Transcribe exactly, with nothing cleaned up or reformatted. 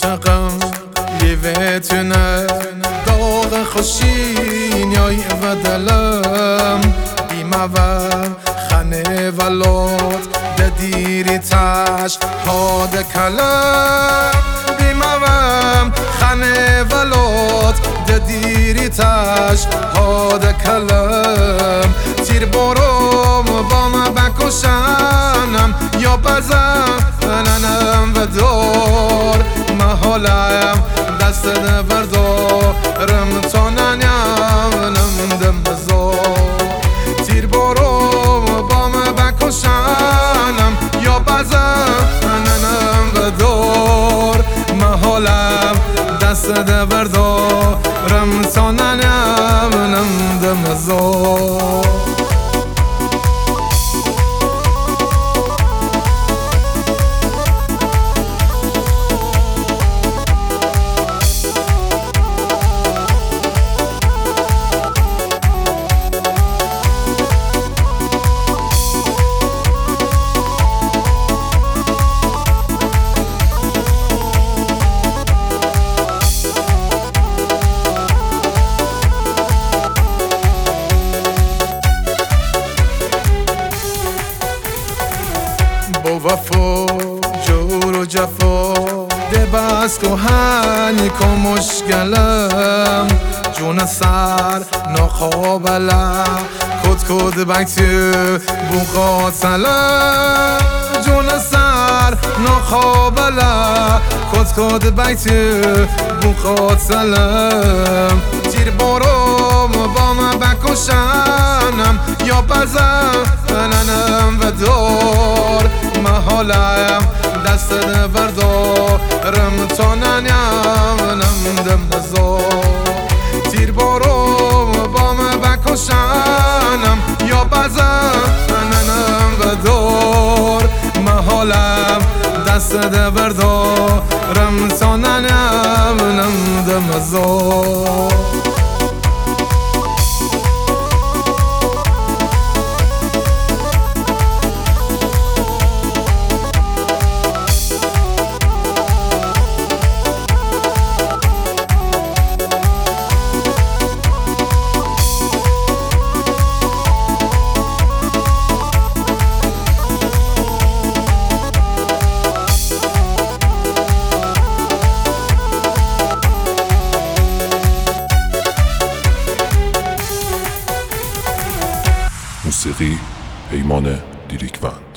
عاشقم لیوتونه داغ خوشینیای و دلم بیموم خانه ولاد ددیری تش هاد کلم بیموم خانه ولاد ددیری تش هاد کلم تیر بروم با ما بکشنم یا بزنم و دور محالم دست بردارم تا ننیم دم بزار تیر بروم با ما بکشنم یا بزنم و دور محالم دست بردارم تا ننیم دم بزار با وفا جور و جفا ده بس کهنی که مشکلم جون سر نخوابله کد کد بکتی بخاطلم جون سر نخوابله کد کد بکتی بخاطلم تیر بروم با من بکشنم یا بزنم و دور محالم دست بردارم تا ننیم دم بزار تیر بروم با من بکشنم یا بزنم و دور محالم دست بردارم تا ننیم دم بزار موسیقی پیمان لیریکوند.